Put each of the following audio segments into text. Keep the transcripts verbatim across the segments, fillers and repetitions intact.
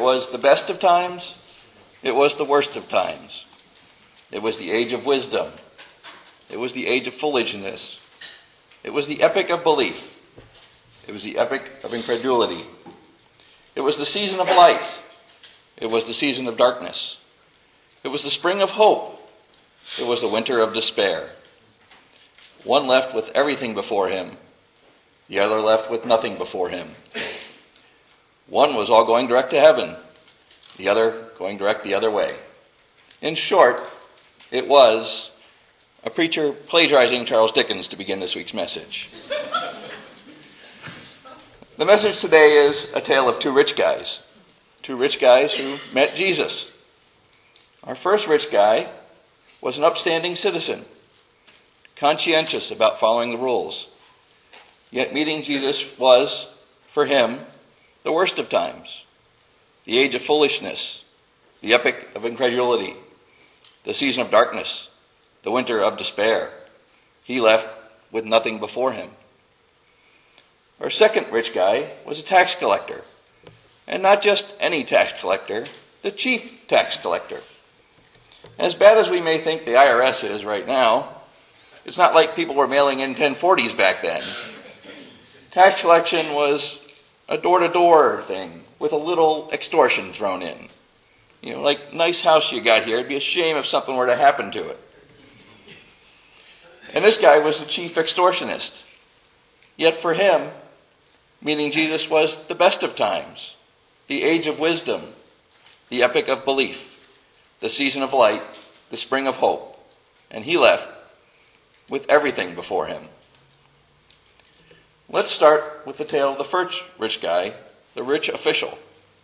was the best of times, it was the worst of times. It was the age of wisdom. It was the age of foolishness. It was the epoch of belief. It was the epoch of incredulity. It was the season of light. It was the season of darkness. It was the spring of hope. It was the winter of despair. One left with everything before him. The other left with nothing before him. One was all going direct to heaven. The other going direct the other way. In short, it was a preacher plagiarizing Charles Dickens to begin this week's message. The message today is a tale of two rich guys. Two rich guys who met Jesus. Our first rich guy was an upstanding citizen, conscientious about following the rules. Yet meeting Jesus was, for him, the worst of times, the age of foolishness, the epoch of incredulity, the season of darkness, the winter of despair. He left with nothing before him. Our second rich guy was a tax collector, and not just any tax collector, the chief tax collector. As bad as we may think the I R S is right now, it's not like people were mailing in ten forties back then. Tax collection was a door-to-door thing with a little extortion thrown in. You know, like, nice house you got here. It'd be a shame if something were to happen to it. And this guy was the chief extortionist. Yet for him, meeting Jesus was the best of times, the age of wisdom, the epoch of belief, the season of light, the spring of hope. And he left with everything before him. Let's start with the tale of the first rich guy, the rich official.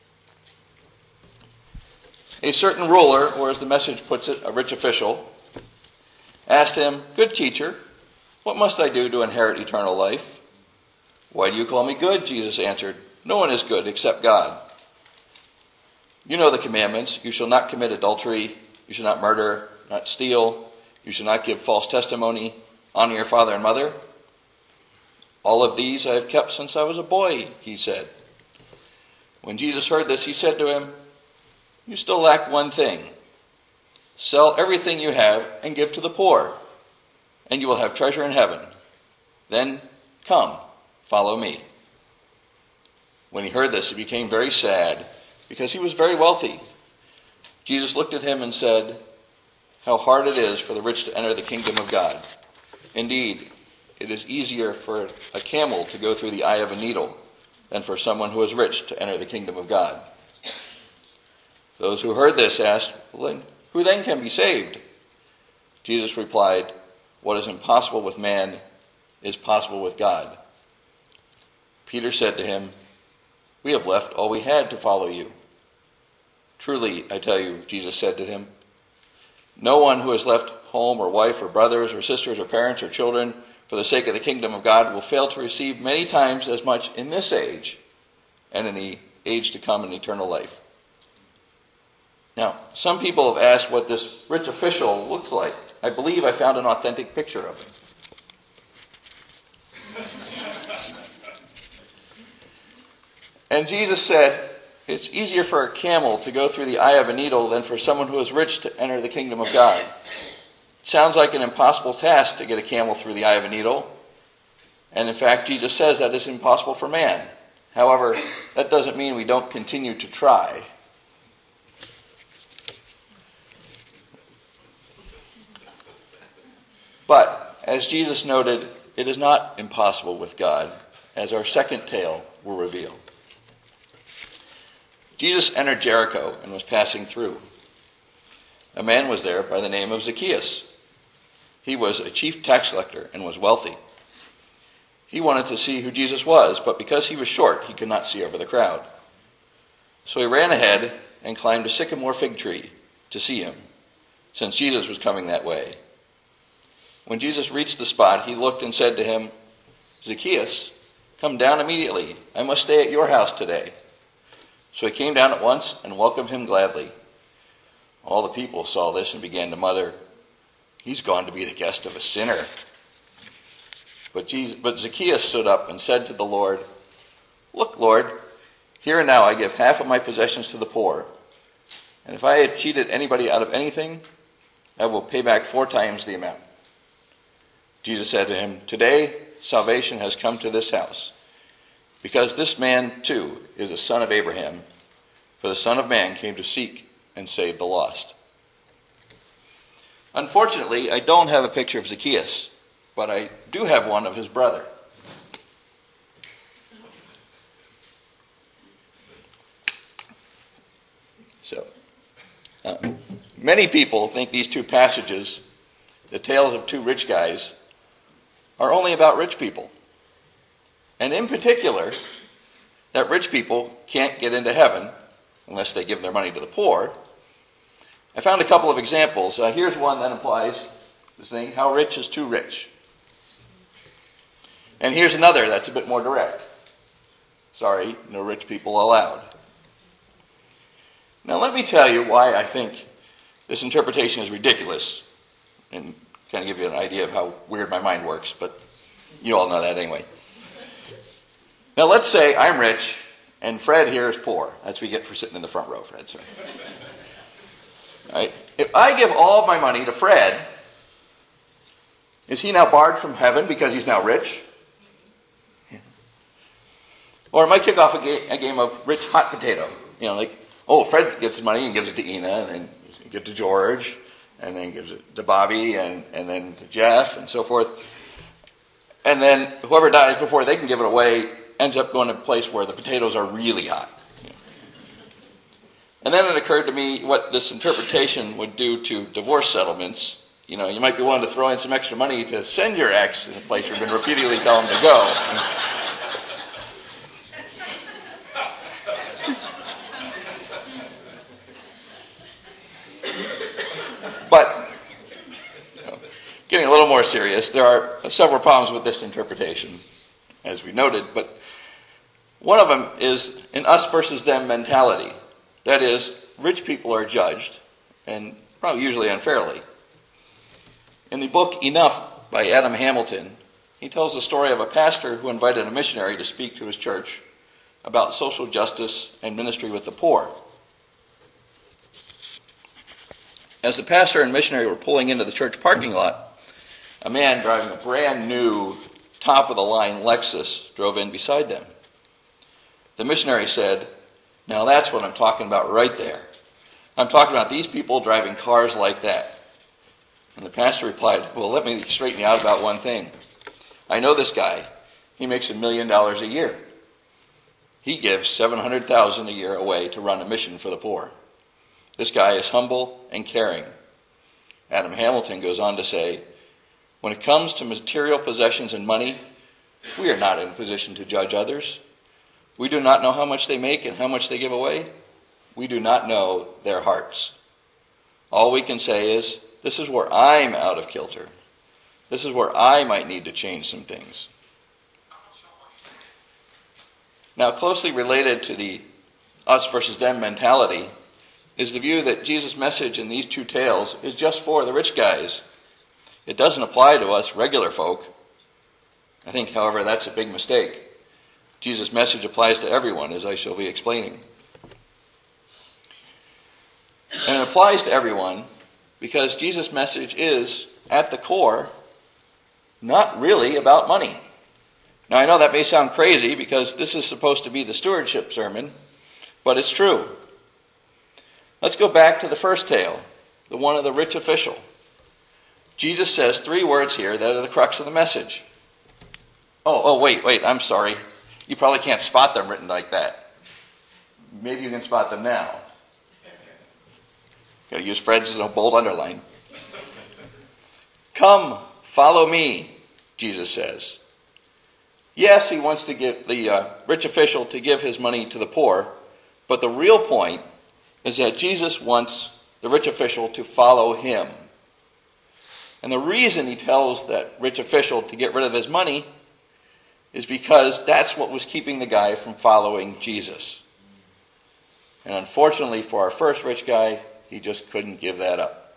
A certain ruler, or as the message puts it, a rich official, asked him, "Good teacher, what must I do to inherit eternal life?" "Why do you call me good?" Jesus answered. "No one is good except God. You know the commandments. You shall not commit adultery. You shall not murder, not steal. You shall not give false testimony. Honor your father and mother." "All of these I have kept since I was a boy," he said. When Jesus heard this, he said to him, "You still lack one thing. Sell everything you have and give to the poor, and you will have treasure in heaven. Then come, follow me." When he heard this, he became very sad, because he was very wealthy. Jesus looked at him and said, "How hard it is for the rich to enter the kingdom of God. Indeed, it is easier for a camel to go through the eye of a needle than for someone who is rich to enter the kingdom of God." Those who heard this asked, "Well, then, who then can be saved?" Jesus replied, "What is impossible with man is possible with God." Peter said to him, "We have left all we had to follow you." "Truly, I tell you," Jesus said to him, "no one who has left home or wife or brothers or sisters or parents or children for the sake of the kingdom of God will fail to receive many times as much in this age and in the age to come in eternal life." Now, some people have asked what this rich official looks like. I believe I found an authentic picture of him. And Jesus said, "It's easier for a camel to go through the eye of a needle than for someone who is rich to enter the kingdom of God." It sounds like an impossible task to get a camel through the eye of a needle. And in fact, Jesus says that is impossible for man. However, that doesn't mean we don't continue to try. But, as Jesus noted, it is not impossible with God, as our second tale will reveal. Jesus entered Jericho and was passing through. A man was there by the name of Zacchaeus. He was a chief tax collector and was wealthy. He wanted to see who Jesus was, but because he was short, he could not see over the crowd. So he ran ahead and climbed a sycamore fig tree to see him, since Jesus was coming that way. When Jesus reached the spot, he looked and said to him, "Zacchaeus, come down immediately. I must stay at your house today." So he came down at once and welcomed him gladly. All the people saw this and began to mutter, "He's gone to be the guest of a sinner." But, Jesus, but Zacchaeus stood up and said to the Lord, "Look, Lord, Here and now I give half of my possessions to the poor, and if I have cheated anybody out of anything, I will pay back four times the amount." Jesus said to him, "Today salvation has come to this house, because this man too is a son of Abraham, for the Son of Man came to seek and save the lost." Unfortunately, I don't have a picture of Zacchaeus, but I do have one of his brother. So, uh, many people think these two passages, the tales of two rich guys, are only about rich people. And in particular, that rich people can't get into heaven unless they give their money to the poor. I found a couple of examples. Uh, here's one that implies this thing, how rich is too rich. And here's another that's a bit more direct. Sorry, no rich people allowed. Now let me tell you why I think this interpretation is ridiculous, and kind of give you an idea of how weird my mind works, but you all know that anyway. Now let's say I'm rich and Fred here is poor. That's what you get for sitting in the front row, Fred. Sorry. Right? If I give all of my money to Fred, is he now barred from heaven because he's now rich? Yeah. Or I might kick off a, ga- a game of rich hot potato. You know, like, oh, Fred gives his money and gives it to Ina, and then gives it to George, and then gives it to Bobby, and, and then to Jeff, and so forth. And then whoever dies before they can give it away ends up going to a place where the potatoes are really hot. And then it occurred to me what this interpretation would do to divorce settlements. You know, you might be willing to throw in some extra money to send your ex to a place you've been repeatedly telling them to go. But, you know, getting a little more serious, there are several problems with this interpretation, as we noted, but one of them is an us versus them mentality. That is, rich people are judged, and probably usually unfairly. In the book Enough by Adam Hamilton, he tells the story of a pastor who invited a missionary to speak to his church about social justice and ministry with the poor. As the pastor and missionary were pulling into the church parking lot, a man driving a brand new, top-of-the-line Lexus drove in beside them. The missionary said, "Now that's what I'm talking about right there. I'm talking about these people driving cars like that." And the pastor replied, "Well, let me straighten you out about one thing. I know this guy. He makes a million dollars a year. He gives seven hundred thousand dollars a year away to run a mission for the poor. This guy is humble and caring." Adam Hamilton goes on to say, "When it comes to material possessions and money, we are not in a position to judge others. We do not know how much they make and how much they give away. We do not know their hearts. All we can say is, this is where I'm out of kilter. This is where I might need to change some things." Now, closely related to the us versus them mentality is the view that Jesus' message in these two tales is just for the rich guys. It doesn't apply to us regular folk. I think, however, that's a big mistake. Jesus' message applies to everyone, as I shall be explaining. And it applies to everyone because Jesus' message is, at the core, not really about money. Now, I know that may sound crazy because this is supposed to be the stewardship sermon, but it's true. Let's go back to the first tale, the one of the rich official. Jesus says three words here that are the crux of the message. Oh, oh, wait, wait, I'm sorry. You probably can't spot them written like that. Maybe you can spot them now. Got to use Fred's bold underline. "Come, follow me," Jesus says. Yes, he wants to give the uh, rich official to give his money to the poor, but the real point is that Jesus wants the rich official to follow him. And the reason he tells that rich official to get rid of his money is because that's what was keeping the guy from following Jesus. And unfortunately for our first rich guy, he just couldn't give that up.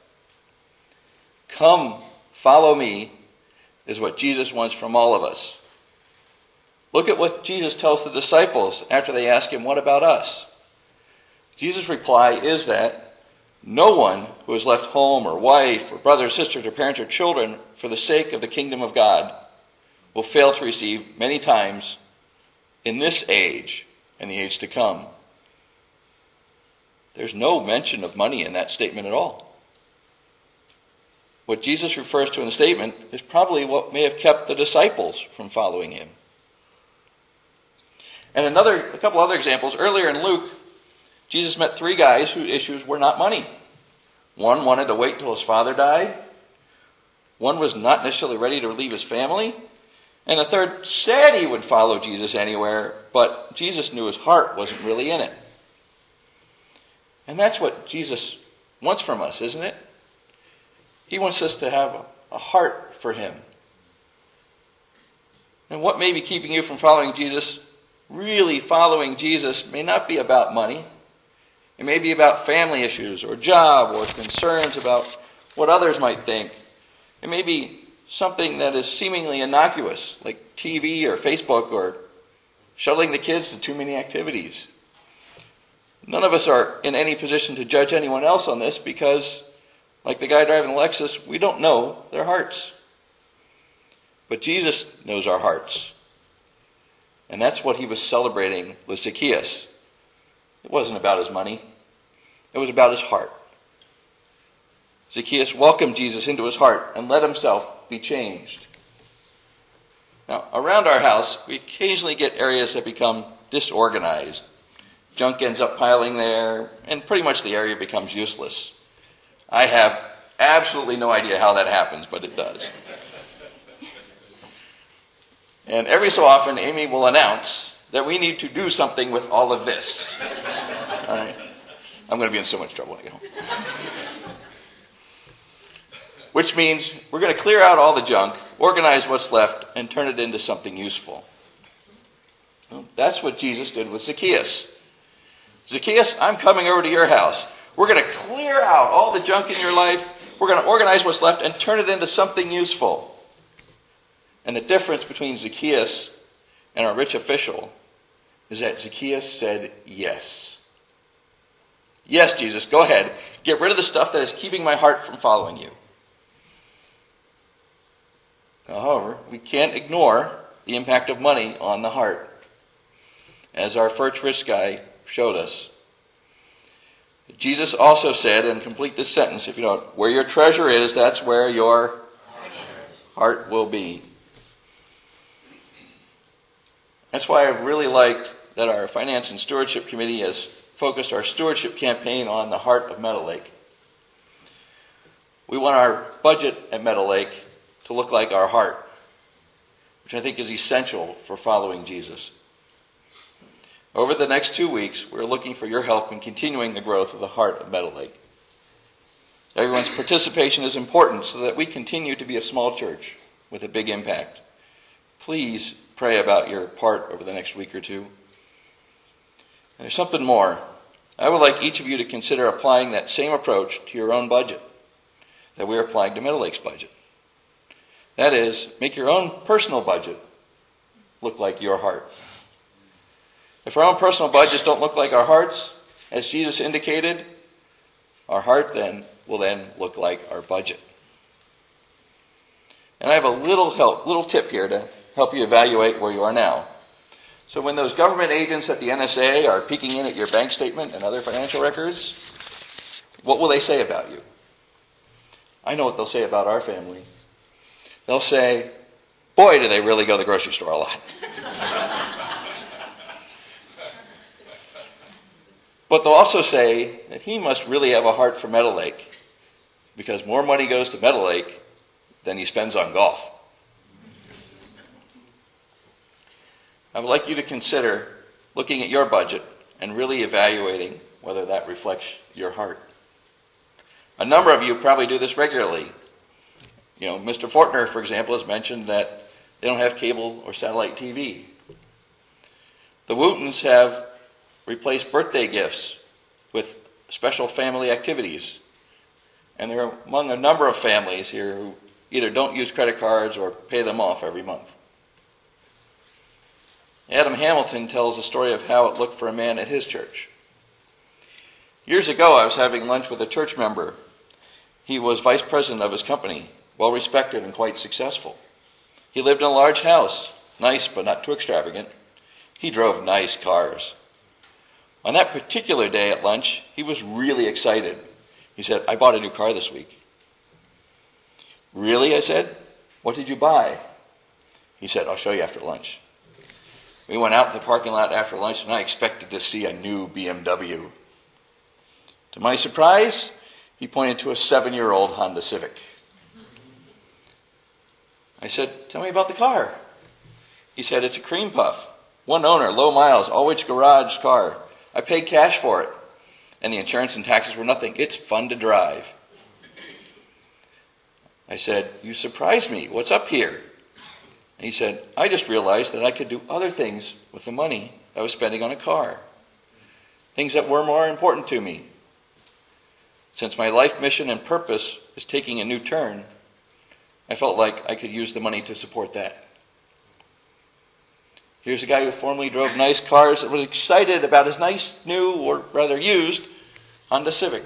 Come, follow me is what Jesus wants from all of us. Look at what Jesus tells the disciples after they ask him, "What about us?" Jesus' reply is that no one who has left home or wife or brothers, sisters, or parents or children for the sake of the kingdom of God will fail to receive many times in this age and the age to come. There's no mention of money in that statement at all. What Jesus refers to in the statement is probably what may have kept the disciples from following him. And another, a couple other examples. Earlier in Luke, Jesus met three guys whose issues were not money. One wanted to wait till his father died. One was not necessarily ready to leave his family. And the third said he would follow Jesus anywhere, but Jesus knew his heart wasn't really in it. And that's what Jesus wants from us, isn't it? He wants us to have a heart for him. And what may be keeping you from following Jesus, really following Jesus, may not be about money. It may be about family issues or job or concerns about what others might think. It may be something that is seemingly innocuous, like T V or Facebook or shuttling the kids to too many activities. None of us are in any position to judge anyone else on this because, like the guy driving the Lexus, we don't know their hearts. But Jesus knows our hearts. And that's what he was celebrating with Zacchaeus. It wasn't about his money. It was about his heart. Zacchaeus welcomed Jesus into his heart and let himself be changed. Now, around our house, we occasionally get areas that become disorganized. Junk ends up piling there, and pretty much the area becomes useless. I have absolutely no idea how that happens, but it does. And every so often, Amy will announce that we need to do something with all of this. All right? I'm going to be in so much trouble when I get home. Which means we're going to clear out all the junk, organize what's left, and turn it into something useful. Well, that's what Jesus did with Zacchaeus. Zacchaeus, I'm coming over to your house. We're going to clear out all the junk in your life. We're going to organize what's left and turn it into something useful. And the difference between Zacchaeus and our rich official is that Zacchaeus said yes. Yes, Jesus, go ahead. Get rid of the stuff that is keeping my heart from following you. However, we can't ignore the impact of money on the heart. As our first rich guy showed us. Jesus also said, and complete this sentence if you don't, where your treasure is, that's where your heart will be. That's why I've really liked that our Finance and Stewardship Committee has focused our stewardship campaign on the heart of Meadow Lake. We want our budget at Meadow Lake to look like our heart, which I think is essential for following Jesus. Over the next two weeks, we're looking for your help in continuing the growth of the heart of Meadow Lake. Everyone's participation is important so that we continue to be a small church with a big impact. Please pray about your part over the next week or two. And there's something more. I would like each of you to consider applying that same approach to your own budget that we're applying to Meadow Lake's budget. That is, make your own personal budget look like your heart. If our own personal budgets don't look like our hearts, as Jesus indicated, our heart then will then look like our budget. And I have a little help, little tip here to help you evaluate where you are now. So when those government agents at the N S A are peeking in at your bank statement and other financial records, what will they say about you? I know what they'll say about our family. They'll say, boy, do they really go to the grocery store a lot. But they'll also say that he must really have a heart for Meadow Lake because more money goes to Meadow Lake than he spends on golf. I would like you to consider looking at your budget and really evaluating whether that reflects your heart. A number of you probably do this regularly. You know, Mister Fortner, for example, has mentioned that they don't have cable or satellite T V. The Wootons have replaced birthday gifts with special family activities. And they're among a number of families here who either don't use credit cards or pay them off every month. Adam Hamilton tells the story of how it looked for a man at his church. Years ago, I was having lunch with a church member. He was vice president of his company, well respected and quite successful. He lived in a large house, nice but not too extravagant. He drove nice cars. On that particular day at lunch, he was really excited. He said, "I bought a new car this week." "Really?" I said. "What did you buy?" He said, "I'll show you after lunch." We went out in the parking lot after lunch, and I expected to see a new B M W. To my surprise, he pointed to a seven-year-old Honda Civic. I said, "Tell me about the car." He said, "It's a cream puff. One owner, low miles, always garage car. I paid cash for it. And the insurance and taxes were nothing. It's fun to drive." I said, "You surprised me. What's up here?" And he said, "I just realized that I could do other things with the money I was spending on a car. Things that were more important to me. Since my life mission and purpose is taking a new turn, I felt like I could use the money to support that." Here's a guy who formerly drove nice cars and was excited about his nice, new, or rather used, Honda Civic.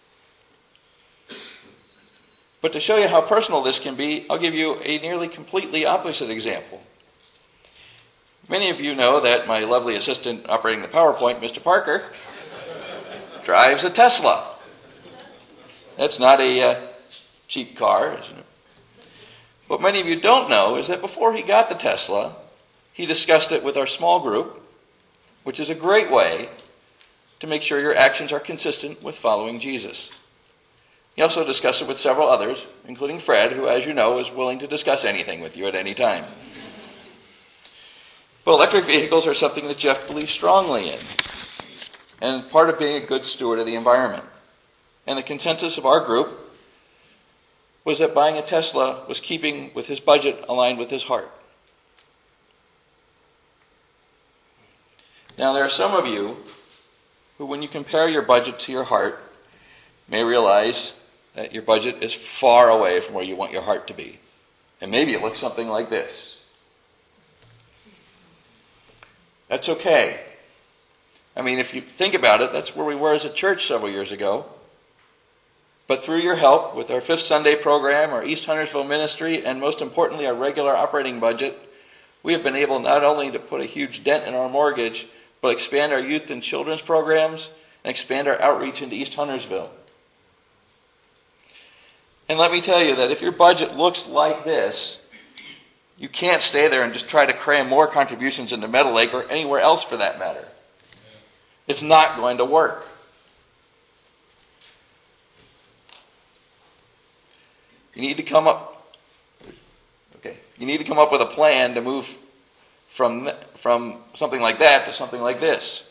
But to show you how personal this can be, I'll give you a nearly completely opposite example. Many of you know that my lovely assistant operating the PowerPoint, Mister Parker, drives a Tesla. That's not a uh, cheap car, isn't it? What many of you don't know is that before he got the Tesla, he discussed it with our small group, which is a great way to make sure your actions are consistent with following Jesus. He also discussed it with several others, including Fred, who, as you know, is willing to discuss anything with you at any time. But electric vehicles are something that Jeff believes strongly in, and part of being a good steward of the environment. And the consensus of our group was that buying a Tesla was keeping with his budget aligned with his heart. Now, there are some of you who, when you compare your budget to your heart, may realize that your budget is far away from where you want your heart to be. And maybe it looks something like this. That's okay. I mean, if you think about it, that's where we were as a church several years ago. But through your help with our Fifth Sunday program, our East Huntersville ministry, and most importantly, our regular operating budget, we have been able not only to put a huge dent in our mortgage, but expand our youth and children's programs and expand our outreach into East Huntersville. And let me tell you that if your budget looks like this, you can't stay there and just try to cram more contributions into Meadow Lake or anywhere else for that matter. It's not going to work. You need to come up, okay, you need to come up with a plan to move from, from something like that to something like this.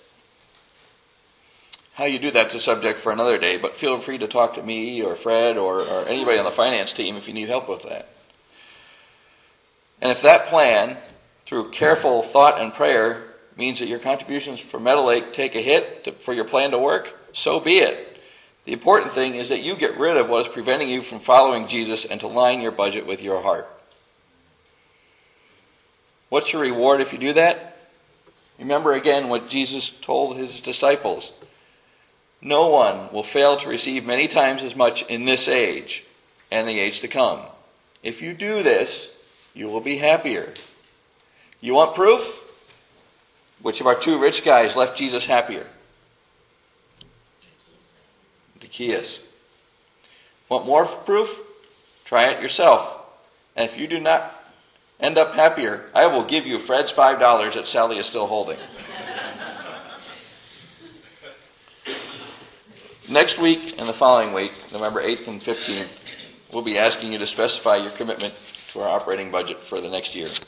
How you do that's a subject for another day, but feel free to talk to me or Fred or, or anybody on the finance team if you need help with that. And if that plan, through careful thought and prayer, means that your contributions for Meadow Lake take a hit to, for your plan to work, so be it. The important thing is that you get rid of what is preventing you from following Jesus and to line your budget with your heart. What's your reward if you do that? Remember again what Jesus told his disciples. No one will fail to receive many times as much in this age and the age to come. If you do this, you will be happier. You want proof? Which of our two rich guys left Jesus happier? Zacchaeus. Want more proof? Try it yourself. And if you do not end up happier, I will give you Fred's five dollars that Sally is still holding. Next week and the following week, November eighth and fifteenth, we'll be asking you to specify your commitment to our operating budget for the next year.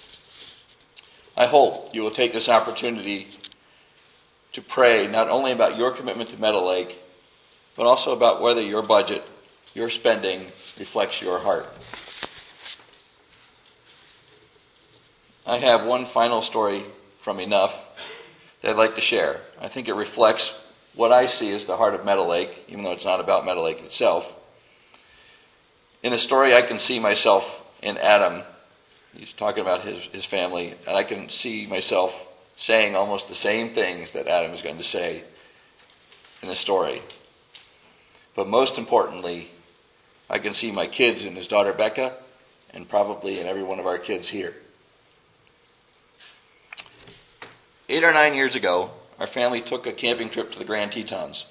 I hope you will take this opportunity to pray not only about your commitment to Meadow Lake, but also about whether your budget, your spending, reflects your heart. I have one final story from Enough that I'd like to share. I think it reflects what I see as the heart of Meadow Lake, even though it's not about Meadow Lake itself. In the story, I can see myself in Adam He's talking about his, his family, and I can see myself saying almost the same things that Adam is going to say in the story. But most importantly, I can see my kids and his daughter Becca, and probably in every one of our kids here. Eight or nine years ago, our family took a camping trip to the Grand Tetons.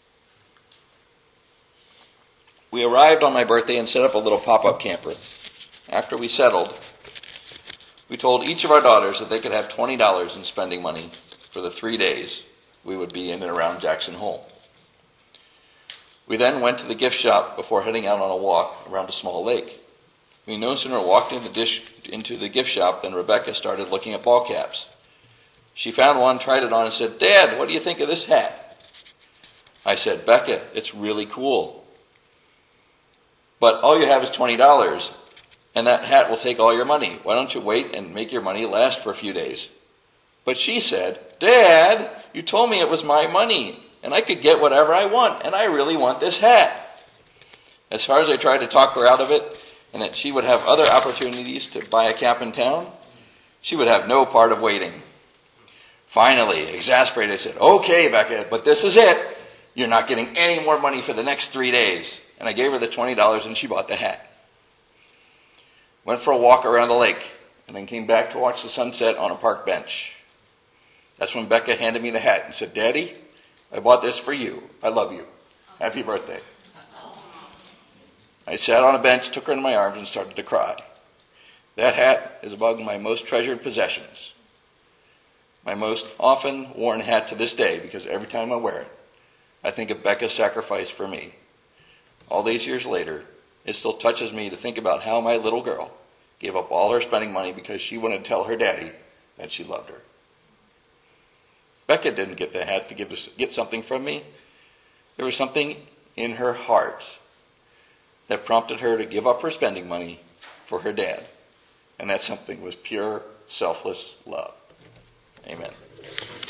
We arrived on my birthday and set up a little pop-up camper. After we settled, we told each of our daughters that they could have twenty dollars in spending money for the three days we would be in and around Jackson Hole. We then went to the gift shop before heading out on a walk around a small lake. We no sooner walked into the, dish, into the gift shop than Rebecca started looking at ball caps. She found one, tried it on, and said, "Dad, what do you think of this hat?" I said, "Becca, it's really cool. But all you have is twenty dollars, and that hat will take all your money. Why don't you wait and make your money last for a few days?" But she said, "Dad, you told me it was my money, and I could get whatever I want, and I really want this hat." As far as I tried to talk her out of it, and that she would have other opportunities to buy a cap in town, she would have no part of waiting. Finally, exasperated, I said, "Okay, Becca, but this is it. You're not getting any more money for the next three days. And I gave her the twenty dollars and she bought the hat. Went for a walk around the lake and then came back to watch the sunset on a park bench. That's when Becca handed me the hat and said, "Daddy, I bought this for you. I love you. Happy birthday." I sat on a bench, took her in my arms, and started to cry. That hat is among my most treasured possessions. My most often worn hat to this day, because every time I wear it, I think of Becca's sacrifice for me. All these years later, it still touches me to think about how my little girl gave up all her spending money because she wanted to tell her daddy that she loved her. Becca didn't get the hat to give us, get something from me. There was something in her heart that prompted her to give up her spending money for her dad. And that something was pure, selfless love. Amen.